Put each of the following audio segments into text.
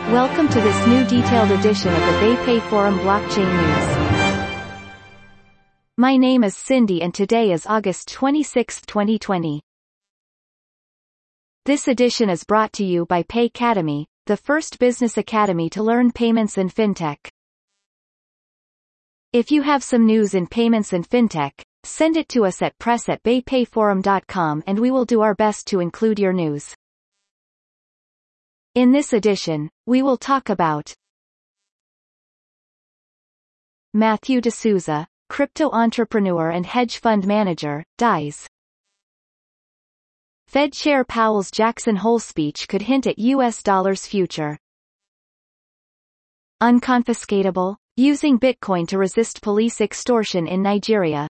Welcome to this new detailed edition of the BayPay Forum Blockchain News. My name is Cindy and today is August 26, 2020. This edition is brought to you by Paycademy, the first business academy to learn payments and fintech. If you have some news in payments and fintech, send it to us at press@baypayforum.com and we will do our best to include your news. In this edition, we will talk about Matthew D'Souza, crypto entrepreneur and hedge fund manager, dies. Fed Chair Powell's Jackson Hole speech could hint at U.S. dollar's future. Unconfiscatable, using Bitcoin to resist police extortion in Nigeria.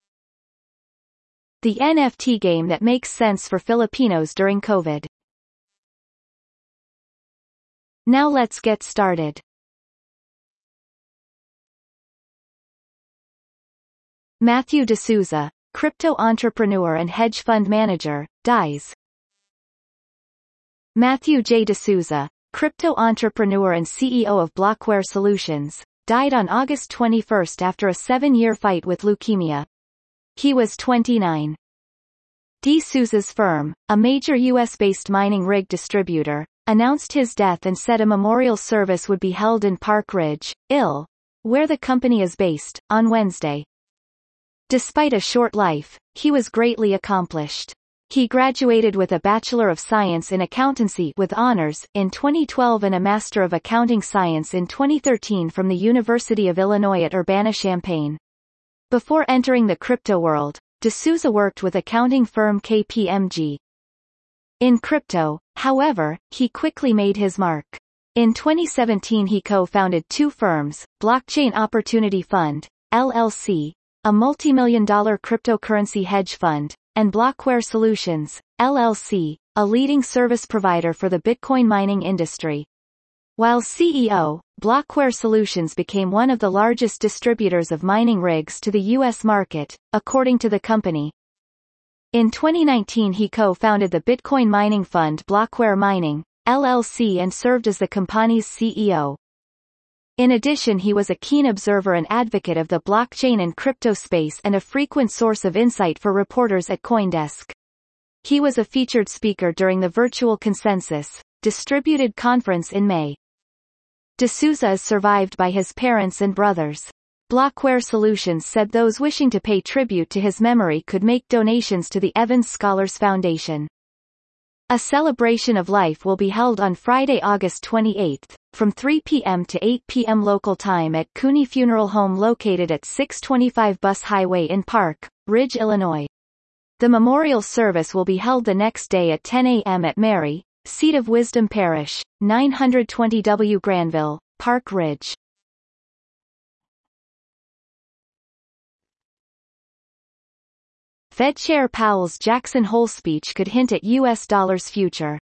The NFT game that makes sense for Filipinos during COVID. Now let's get started. Matthew D'Souza, crypto entrepreneur and hedge fund manager, dies. Matthew J. D'Souza, crypto entrepreneur and CEO of Blockware Solutions, died on August 21 after a 7-year fight with leukemia. He was 29. D'Souza's firm, a major U.S.-based mining rig distributor, announced his death and said a memorial service would be held in Park Ridge, Ill., where the company is based, on Wednesday. Despite a short life, he was greatly accomplished. He graduated with a Bachelor of Science in Accountancy with honors in 2012 and a Master of Accounting Science in 2013 from the University of Illinois at Urbana-Champaign. Before entering the crypto world, D'Souza worked with accounting firm KPMG. In crypto, however, he quickly made his mark. In 2017 he co-founded two firms, Blockchain Opportunity Fund, LLC, a multi-million-dollar cryptocurrency hedge fund, and Blockware Solutions, LLC, a leading service provider for the Bitcoin mining industry. While CEO, Blockware Solutions became one of the largest distributors of mining rigs to the U.S. market, according to the company. In 2019 he co-founded the Bitcoin mining fund Blockware Mining, LLC and served as the company's CEO. In addition he was a keen observer and advocate of the blockchain and crypto space and a frequent source of insight for reporters at CoinDesk. He was a featured speaker during the Virtual Consensus Distributed Conference in May. D'Souza is survived by his parents and brothers. Blockware Solutions said those wishing to pay tribute to his memory could make donations to the Evans Scholars Foundation. A celebration of life will be held on Friday, August 28, from 3 p.m. to 8 p.m. local time at Cooney Funeral Home located at 625 Bus Highway in Park Ridge, Illinois. The memorial service will be held the next day at 10 a.m. at Mary, Seat of Wisdom Parish, 920 W. Granville, Park Ridge. Fed Chair Powell's Jackson Hole speech could hint at U.S. dollar's future.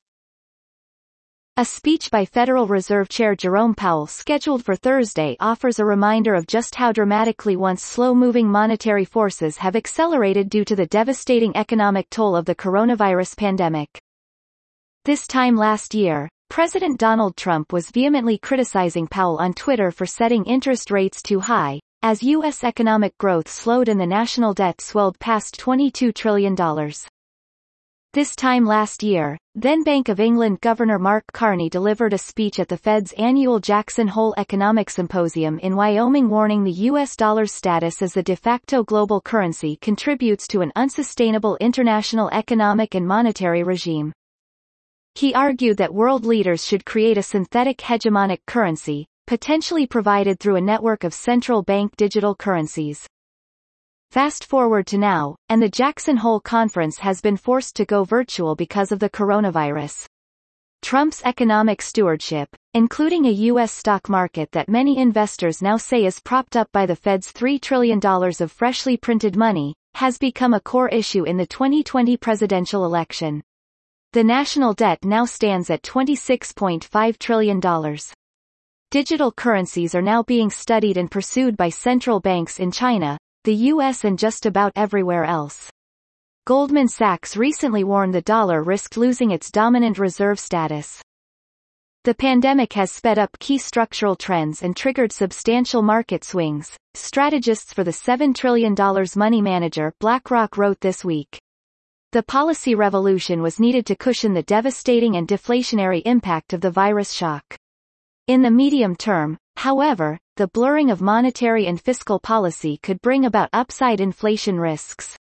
A speech by Federal Reserve Chair Jerome Powell scheduled for Thursday offers a reminder of just how dramatically once slow-moving monetary forces have accelerated due to the devastating economic toll of the coronavirus pandemic. This time last year, President Donald Trump was vehemently criticizing Powell on Twitter for setting interest rates too high, as U.S. economic growth slowed and the national debt swelled past $22 trillion. This time last year, then Bank of England Governor Mark Carney delivered a speech at the Fed's annual Jackson Hole Economic Symposium in Wyoming warning the U.S. dollar's status as the de facto global currency contributes to an unsustainable international economic and monetary regime. He argued that world leaders should create a synthetic hegemonic currency, potentially provided through a network of central bank digital currencies. Fast forward to now, and the Jackson Hole Conference has been forced to go virtual because of the coronavirus. Trump's economic stewardship, including a U.S. stock market that many investors now say is propped up by the Fed's $3 trillion of freshly printed money, has become a core issue in the 2020 presidential election. The national debt now stands at $26.5 trillion. Digital currencies are now being studied and pursued by central banks in China, the U.S. and just about everywhere else. Goldman Sachs recently warned the dollar risked losing its dominant reserve status. The pandemic has sped up key structural trends and triggered substantial market swings, strategists for the $7 trillion money manager BlackRock wrote this week. The policy revolution was needed to cushion the devastating and deflationary impact of the virus shock. In the medium term, however, the blurring of monetary and fiscal policy could bring about upside inflation risks.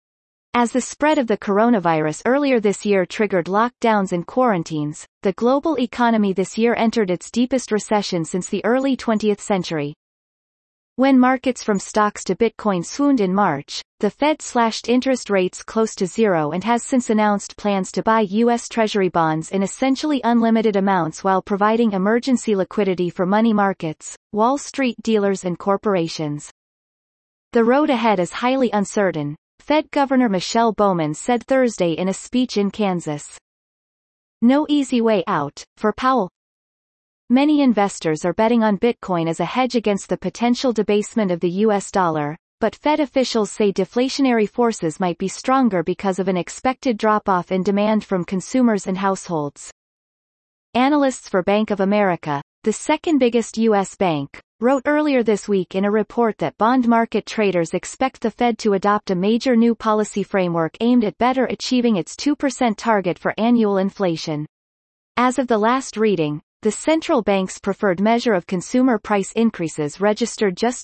As the spread of the coronavirus earlier this year triggered lockdowns and quarantines, the global economy this year entered its deepest recession since the early 20th century. When markets from stocks to Bitcoin swooned in March, the Fed slashed interest rates close to zero and has since announced plans to buy U.S. Treasury bonds in essentially unlimited amounts while providing emergency liquidity for money markets, Wall Street dealers and corporations. The road ahead is highly uncertain, Fed Governor Michelle Bowman said Thursday in a speech in Kansas. No easy way out, for Powell. Many investors are betting on Bitcoin as a hedge against the potential debasement of the US dollar, but Fed officials say deflationary forces might be stronger because of an expected drop-off in demand from consumers and households. Analysts for Bank of America, the second biggest U.S. bank, wrote earlier this week in a report that bond market traders expect the Fed to adopt a major new policy framework aimed at better achieving its 2% target for annual inflation. As of the last reading, the central bank's preferred measure of consumer price increases registered just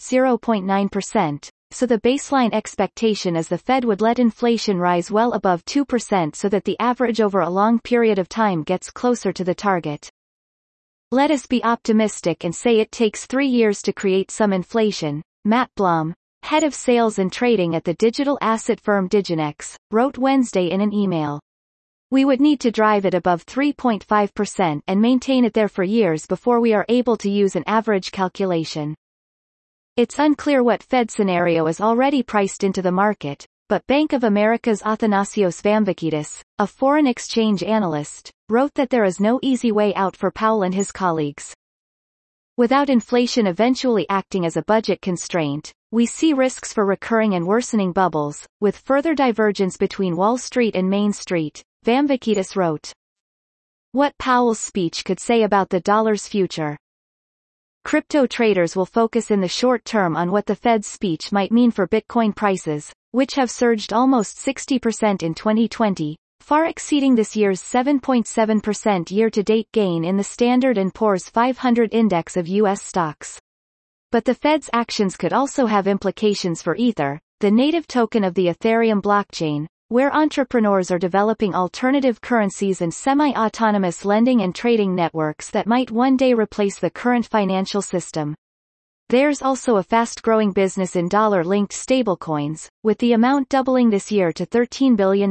0.9%, so the baseline expectation is the Fed would let inflation rise well above 2% so that the average over a long period of time gets closer to the target. Let us be optimistic and say it takes 3 years to create some inflation, Matt Blom, head of sales and trading at the digital asset firm Diginex, wrote Wednesday in an email. We would need to drive it above 3.5% and maintain it there for years before we are able to use an average calculation. It's unclear what Fed scenario is already priced into the market, but Bank of America's Athanasios Vamvakidis, a foreign exchange analyst, wrote that there is no easy way out for Powell and his colleagues. Without inflation eventually acting as a budget constraint, we see risks for recurring and worsening bubbles, with further divergence between Wall Street and Main Street, Vamvakidis wrote. What Powell's speech could say about the dollar's future. Crypto traders will focus in the short term on what the Fed's speech might mean for Bitcoin prices, which have surged almost 60% in 2020, far exceeding this year's 7.7% year-to-date gain in the Standard & Poor's 500 index of U.S. stocks. But the Fed's actions could also have implications for Ether, the native token of the Ethereum blockchain, where entrepreneurs are developing alternative currencies and semi-autonomous lending and trading networks that might one day replace the current financial system. There's also a fast-growing business in dollar-linked stablecoins, with the amount doubling this year to $13 billion.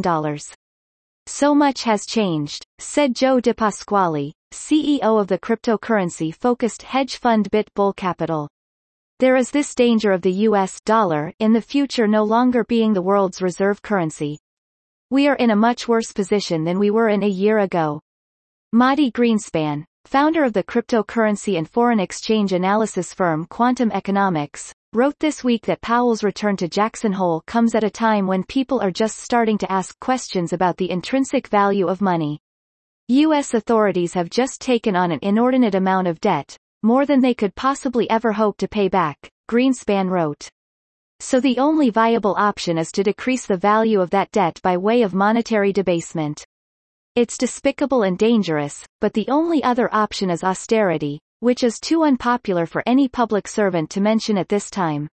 So much has changed, said Joe DePasquale, CEO of the cryptocurrency-focused hedge fund BitBull Capital. There is this danger of the US dollar in the future no longer being the world's reserve currency. We are in a much worse position than we were in a year ago. Mati Greenspan, founder of the cryptocurrency and foreign exchange analysis firm Quantum Economics, wrote this week that Powell's return to Jackson Hole comes at a time when people are just starting to ask questions about the intrinsic value of money. U.S. authorities have just taken on an inordinate amount of debt, more than they could possibly ever hope to pay back, Greenspan wrote. So the only viable option is to decrease the value of that debt by way of monetary debasement. It's despicable and dangerous, but the only other option is austerity, which is too unpopular for any public servant to mention at this time.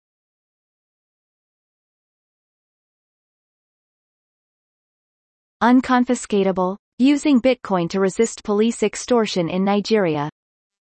Unconfiscatable, using Bitcoin to resist police extortion in Nigeria.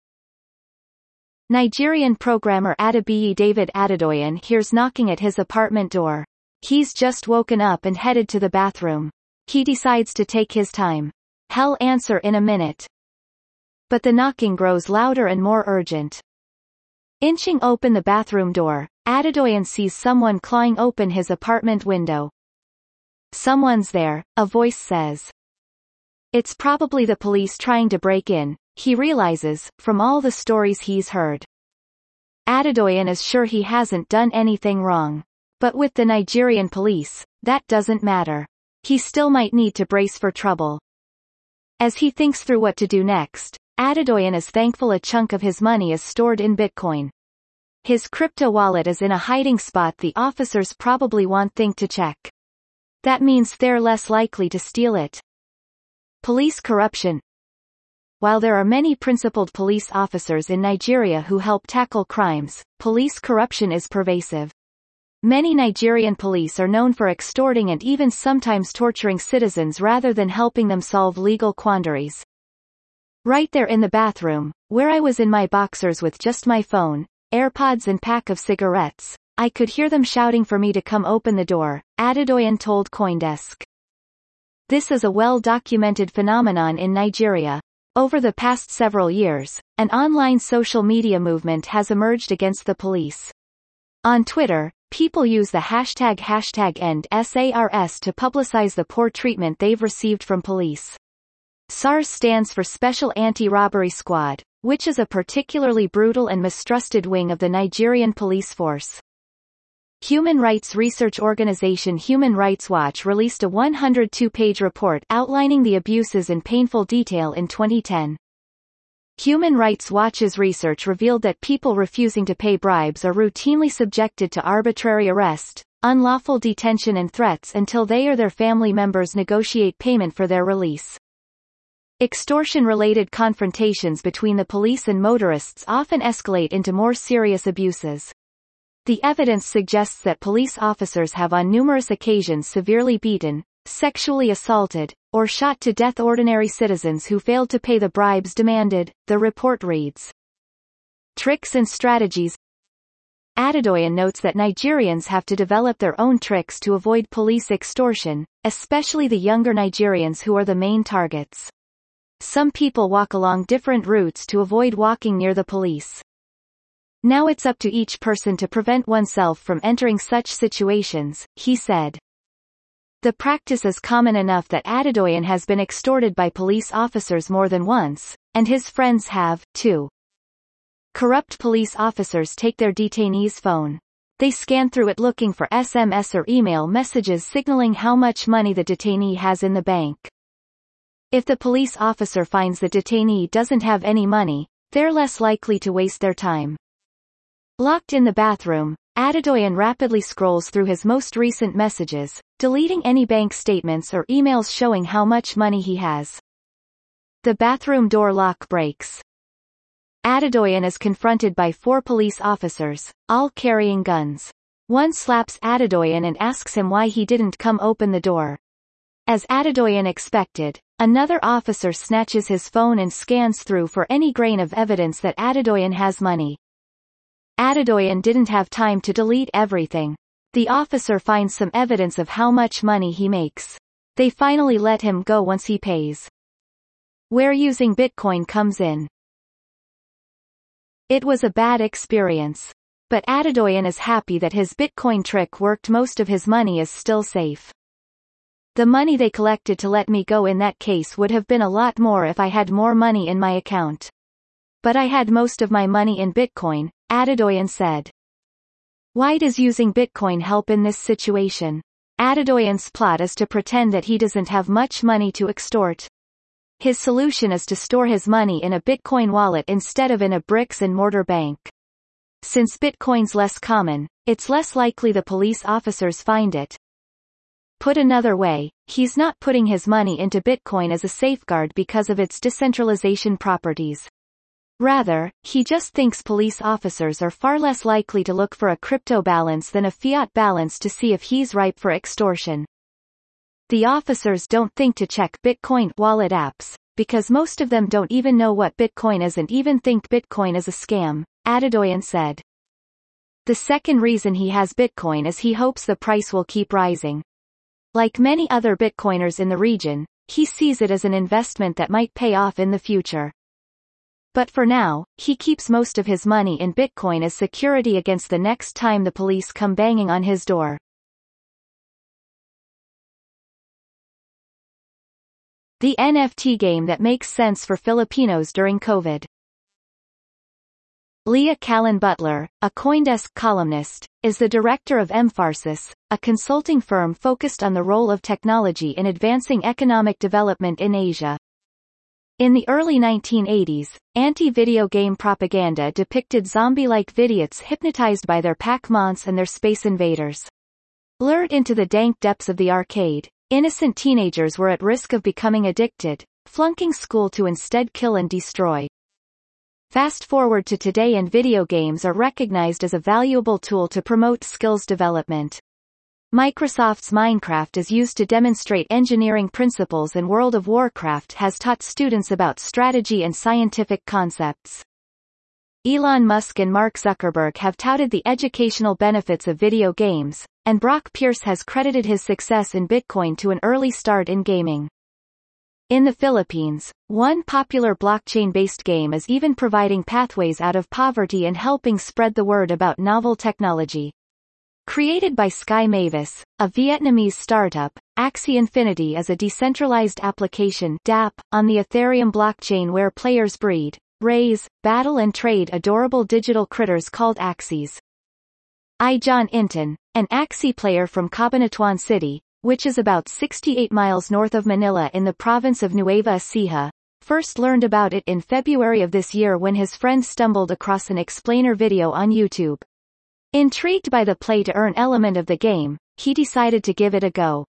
Nigerian programmer Adebiyi David Adedoyin hears knocking at his apartment door. He's just woken up and headed to the bathroom. He decides to take his time. He'll answer in a minute. But the knocking grows louder and more urgent. Inching open the bathroom door, Adedoyin sees someone clawing open his apartment window. Someone's there, a voice says. It's probably the police trying to break in, he realizes, from all the stories he's heard. Adedoyin is sure he hasn't done anything wrong. But with the Nigerian police, that doesn't matter. He still might need to brace for trouble. As he thinks through what to do next, Adedoyin is thankful a chunk of his money is stored in Bitcoin. His crypto wallet is in a hiding spot the officers probably won't think to check. That means they're less likely to steal it. Police corruption. While there are many principled police officers in Nigeria who help tackle crimes, police corruption is pervasive. Many Nigerian police are known for extorting and even sometimes torturing citizens rather than helping them solve legal quandaries. Right there in the bathroom, where I was in my boxers with just my phone, AirPods and pack of cigarettes, I could hear them shouting for me to come open the door, Adedoyin told CoinDesk. This is a well-documented phenomenon in Nigeria. Over the past several years, an online social media movement has emerged against the police. On Twitter, people use the hashtag #EndSARS to publicize the poor treatment they've received from police. SARS stands for Special Anti-Robbery Squad, which is a particularly brutal and mistrusted wing of the Nigerian police force. Human rights research organization Human Rights Watch released a 102-page report outlining the abuses in painful detail in 2010. Human Rights Watch's research revealed that people refusing to pay bribes are routinely subjected to arbitrary arrest, unlawful detention and threats until they or their family members negotiate payment for their release. Extortion-related confrontations between the police and motorists often escalate into more serious abuses. The evidence suggests that police officers have on numerous occasions severely beaten, sexually assaulted, or shot to death ordinary citizens who failed to pay the bribes demanded, the report reads. Tricks and strategies. Adedoyin notes that Nigerians have to develop their own tricks to avoid police extortion, especially the younger Nigerians who are the main targets. Some people walk along different routes to avoid walking near the police. Now it's up to each person to prevent oneself from entering such situations, he said. The practice is common enough that Adedoyin has been extorted by police officers more than once, and his friends have, too. Corrupt police officers take their detainee's phone. They scan through it looking for SMS or email messages signaling how much money the detainee has in the bank. If the police officer finds the detainee doesn't have any money, they're less likely to waste their time. Locked in the bathroom, Adedoyin rapidly scrolls through his most recent messages, deleting any bank statements or emails showing how much money he has. The bathroom door lock breaks. Adedoyin is confronted by 4 police officers, all carrying guns. One slaps Adedoyin and asks him why he didn't come open the door. As Adedoyin expected, another officer snatches his phone and scans through for any grain of evidence that Adedoyin has money. Adedoyin didn't have time to delete everything. The officer finds some evidence of how much money he makes. They finally let him go once he pays. Where using Bitcoin comes in. It was a bad experience. But Adedoyin is happy that his Bitcoin trick worked. Most of his money is still safe. The money they collected to let me go in that case would have been a lot more if I had more money in my account. But I had most of my money in Bitcoin, Adedoyin said. Why does using Bitcoin help in this situation? Adedoyin's plot is to pretend that he doesn't have much money to extort. His solution is to store his money in a Bitcoin wallet instead of in a bricks-and-mortar bank. Since Bitcoin's less common, it's less likely the police officers find it. Put another way, he's not putting his money into Bitcoin as a safeguard because of its decentralization properties. Rather, he just thinks police officers are far less likely to look for a crypto balance than a fiat balance to see if he's ripe for extortion. The officers don't think to check Bitcoin wallet apps, because most of them don't even know what Bitcoin is and even think Bitcoin is a scam, Adedoyin said. The second reason he has Bitcoin is he hopes the price will keep rising. Like many other Bitcoiners in the region, he sees it as an investment that might pay off in the future. But for now, he keeps most of his money in Bitcoin as security against the next time the police come banging on his door. The NFT game that makes sense for Filipinos during COVID. Leah Callan Butler, a CoinDesk columnist, is the director of Emphasis, a consulting firm focused on the role of technology in advancing economic development in Asia. In the early 1980s, anti-video game propaganda depicted zombie-like vidiots hypnotized by their Pac-Mons and their space invaders. Lured into the dank depths of the arcade, innocent teenagers were at risk of becoming addicted, flunking school to instead kill and destroy. Fast forward to today and video games are recognized as a valuable tool to promote skills development. Microsoft's Minecraft is used to demonstrate engineering principles, and World of Warcraft has taught students about strategy and scientific concepts. Elon Musk and Mark Zuckerberg have touted the educational benefits of video games, and Brock Pierce has credited his success in Bitcoin to an early start in gaming. In the Philippines, one popular blockchain-based game is even providing pathways out of poverty and helping spread the word about novel technology. Created by Sky Mavis, a Vietnamese startup, Axie Infinity is a decentralized application (DApp) on the Ethereum blockchain where players breed, raise, battle and trade adorable digital critters called Axies. John Inton, an Axie player from Cabanatuan City, which is about 68 miles north of Manila in the province of Nueva Ecija, first learned about it in February of this year when his friend stumbled across an explainer video on YouTube. Intrigued by the play-to-earn element of the game, he decided to give it a go.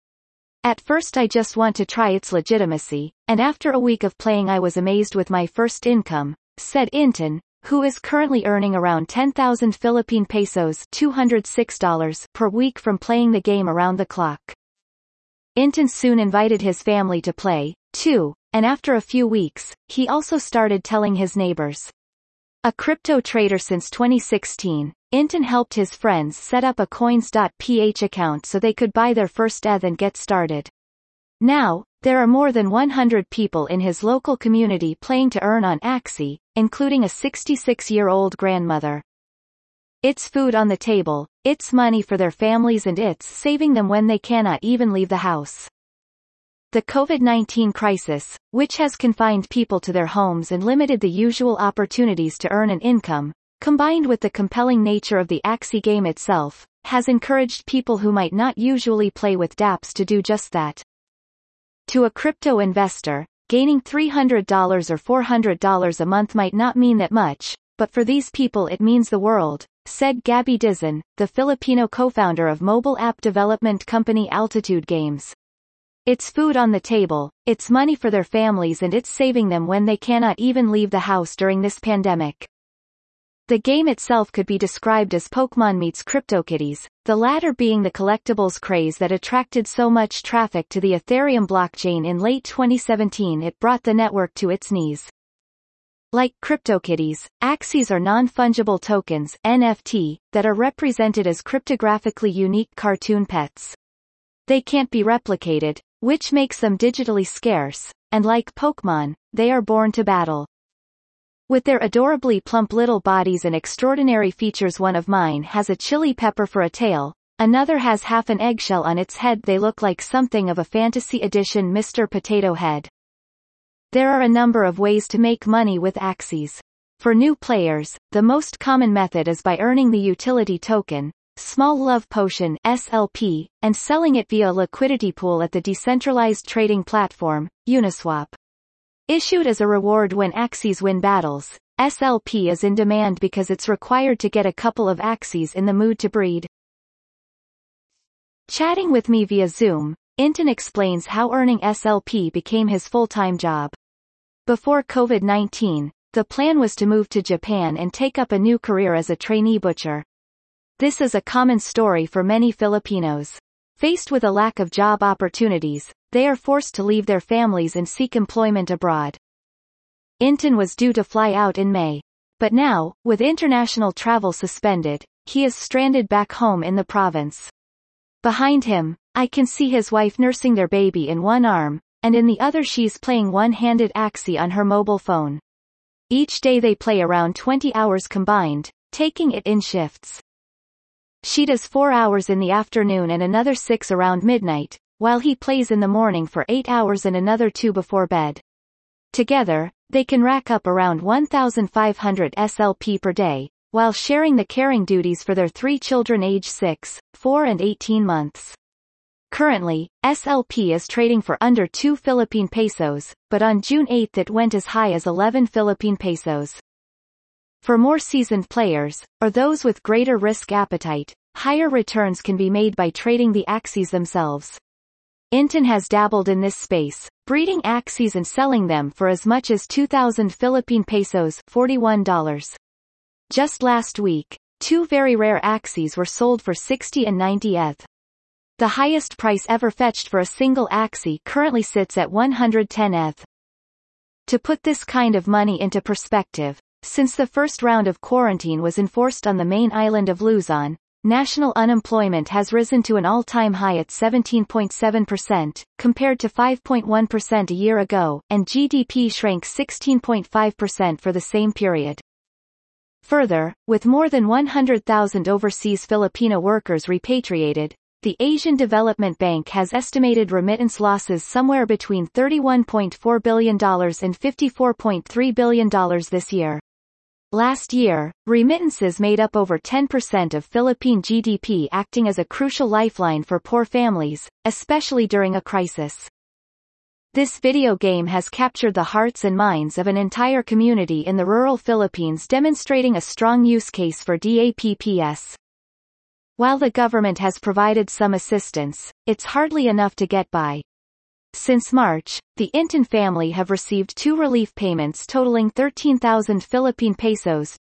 At first I just want to try its legitimacy, and after a week of playing I was amazed with my first income, said Inton, who is currently earning around 10,000 Philippine pesos $206 per week from playing the game around the clock. Inton soon invited his family to play, too, and after a few weeks, he also started telling his neighbors. A crypto trader since 2016, Inton helped his friends set up a Coins.ph account so they could buy their first ETH and get started. Now, there are more than 100 people in his local community playing to earn on Axie, including a 66-year-old grandmother. It's food on the table, it's money for their families, and it's saving them when they cannot even leave the house. The COVID-19 crisis, which has confined people to their homes and limited the usual opportunities to earn an income, combined with the compelling nature of the Axie game itself, has encouraged people who might not usually play with dApps to do just that. To a crypto investor, gaining $300 or $400 a month might not mean that much, but for these people it means the world, said Gabby Dizon, the Filipino co-founder of mobile app development company Altitude Games. It's food on the table, it's money for their families, and it's saving them when they cannot even leave the house during this pandemic. The game itself could be described as Pokémon meets CryptoKitties, the latter being the collectibles craze that attracted so much traffic to the Ethereum blockchain in late 2017 it brought the network to its knees. Like CryptoKitties, Axies are non-fungible tokens (NFT) that are represented as cryptographically unique cartoon pets. They can't be replicated, which makes them digitally scarce, and like Pokémon, they are born to battle. With their adorably plump little bodies and extraordinary features, one of mine has a chili pepper for a tail, another has half an eggshell on its head. They look like something of a fantasy edition Mr. Potato Head. There are a number of ways to make money with Axies. For new players, the most common method is by earning the utility token, Small Love Potion (SLP), and selling it via a liquidity pool at the decentralized trading platform, Uniswap. Issued as a reward when Axies win battles, SLP is in demand because it's required to get a couple of Axies in the mood to breed. Chatting with me via Zoom, Inton explains how earning SLP became his full-time job. Before COVID-19, the plan was to move to Japan and take up a new career as a trainee butcher. This is a common story for many Filipinos. Faced with a lack of job opportunities, they are forced to leave their families and seek employment abroad. Inton was due to fly out in May. But now, with international travel suspended, he is stranded back home in the province. Behind him, I can see his wife nursing their baby in one arm, and in the other she's playing one-handed Axie on her mobile phone. Each day they play around 20 hours combined, taking it in shifts. She does 4 hours in the afternoon and another 6 around midnight, while he plays in the morning for 8 hours and another 2 before bed. Together, they can rack up around 1,500 SLP per day, while sharing the caring duties for their 3 children aged 6, 4 and 18 months. Currently, SLP is trading for under 2 Philippine pesos, but on June 8 it went as high as 11 Philippine pesos. For more seasoned players, or those with greater risk appetite, higher returns can be made by trading the axes themselves. Inton has dabbled in this space, breeding axes and selling them for as much as 2,000 Philippine pesos $41. Just last week, 2 very rare axes were sold for 60 and 90 ETH. The highest price ever fetched for a single axie currently sits at 110 ETH. To put this kind of money into perspective, since the first round of quarantine was enforced on the main island of Luzon, national unemployment has risen to an all-time high at 17.7%, compared to 5.1% a year ago, and GDP shrank 16.5% for the same period. Further, with more than 100,000 overseas Filipino workers repatriated, the Asian Development Bank has estimated remittance losses somewhere between $31.4 billion and $54.3 billion this year. Last year, remittances made up over 10% of Philippine GDP, acting as a crucial lifeline for poor families, especially during a crisis. This video game has captured the hearts and minds of an entire community in the rural Philippines, demonstrating a strong use case for DAPPS. While the government has provided some assistance, it's hardly enough to get by. Since March, the Inton family have received 2 relief payments totaling 13,000 Philippine pesos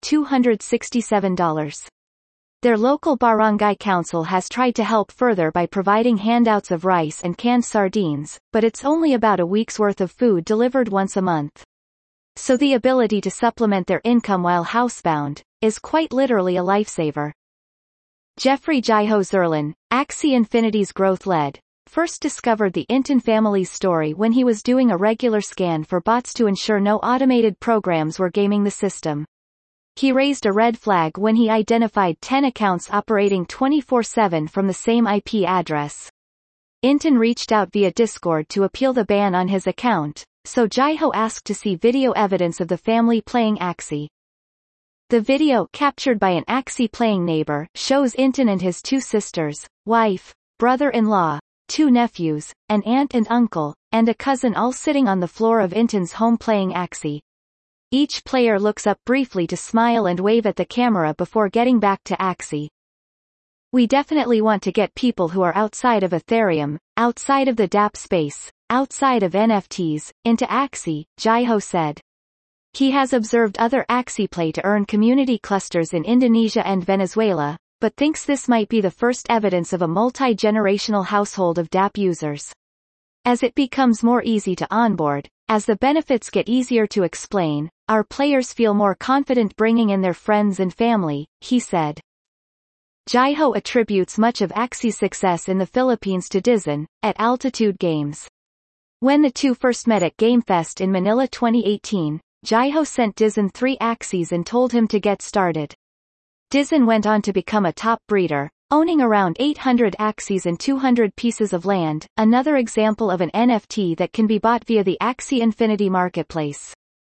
$267. Their local barangay council has tried to help further by providing handouts of rice and canned sardines, but it's only about a week's worth of food delivered once a month. So the ability to supplement their income while housebound is quite literally a lifesaver. Jeffrey Jaiho Zerlin, Axie Infinity's growth lead, first discovered the Inton family's story when he was doing a regular scan for bots to ensure no automated programs were gaming the system. He raised a red flag when he identified 10 accounts operating 24/7 from the same IP address. Inton reached out via Discord to appeal the ban on his account, so Jaiho asked to see video evidence of the family playing Axie. The video, captured by an Axie-playing neighbor, shows Inton and his 2 sisters, wife, brother-in-law, 2 nephews, an aunt and uncle, and a cousin all sitting on the floor of Inton's home playing Axie. Each player looks up briefly to smile and wave at the camera before getting back to Axie. We definitely want to get people who are outside of Ethereum, outside of the DApp space, outside of NFTs, into Axie, Jaiho said. He has observed other Axie play to earn community clusters in Indonesia and Venezuela, but thinks this might be the first evidence of a multi-generational household of DApp users. As it becomes more easy to onboard, as the benefits get easier to explain, our players feel more confident bringing in their friends and family, he said. Jaiho attributes much of Axie's success in the Philippines to Dizon, at Altitude Games. When the 2 first met at GameFest in Manila 2018, Jaiho sent Dizon 3 Axies and told him to get started. Dizon went on to become a top breeder, owning around 800 Axies and 200 pieces of land, another example of an NFT that can be bought via the Axie Infinity marketplace.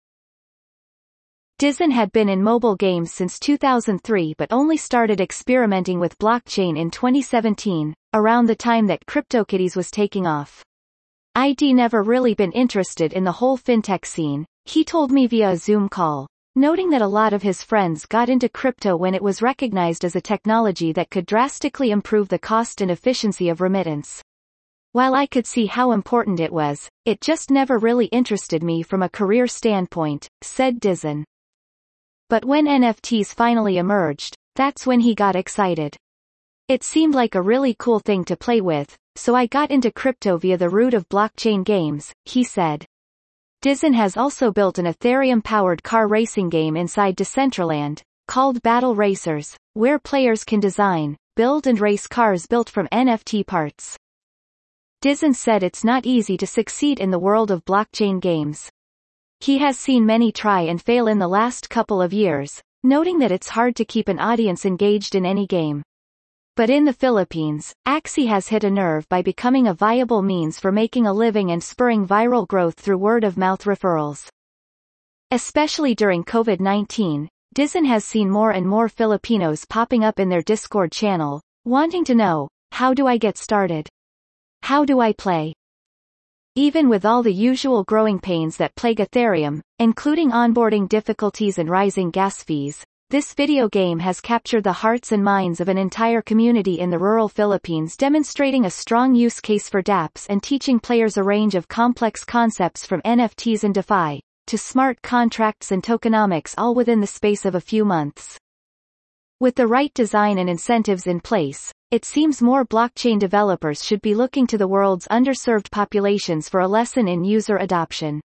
Dizon had been in mobile games since 2003 but only started experimenting with blockchain in 2017, around the time that CryptoKitties was taking off. I'd never really been interested in the whole fintech scene, he told me via a Zoom call, noting that a lot of his friends got into crypto when it was recognized as a technology that could drastically improve the cost and efficiency of remittance. While I could see how important it was, it just never really interested me from a career standpoint, said Dizon. But when NFTs finally emerged, that's when he got excited. It seemed like a really cool thing to play with, so I got into crypto via the route of blockchain games, he said. Dizon has also built an Ethereum-powered car racing game inside Decentraland, called Battle Racers, where players can design, build and race cars built from NFT parts. Dizon said it's not easy to succeed in the world of blockchain games. He has seen many try and fail in the last couple of years, noting that it's hard to keep an audience engaged in any game. But in the Philippines, Axie has hit a nerve by becoming a viable means for making a living and spurring viral growth through word-of-mouth referrals. Especially during COVID-19, Dizon has seen more and more Filipinos popping up in their Discord channel, wanting to know, how do I get started? How do I play? Even with all the usual growing pains that plague Ethereum, including onboarding difficulties and rising gas fees, this video game has captured the hearts and minds of an entire community in the rural Philippines, demonstrating a strong use case for dApps and teaching players a range of complex concepts from NFTs and DeFi to smart contracts and tokenomics, all within the space of a few months. With the right design and incentives in place, it seems more blockchain developers should be looking to the world's underserved populations for a lesson in user adoption.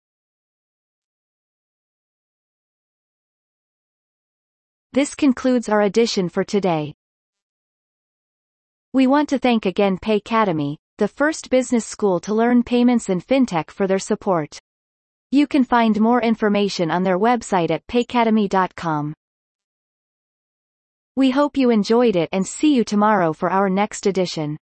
This concludes our edition for today. We want to thank again Paycademy, the first business school to learn payments and fintech, for their support. You can find more information on their website at paycademy.com. We hope you enjoyed it and see you tomorrow for our next edition.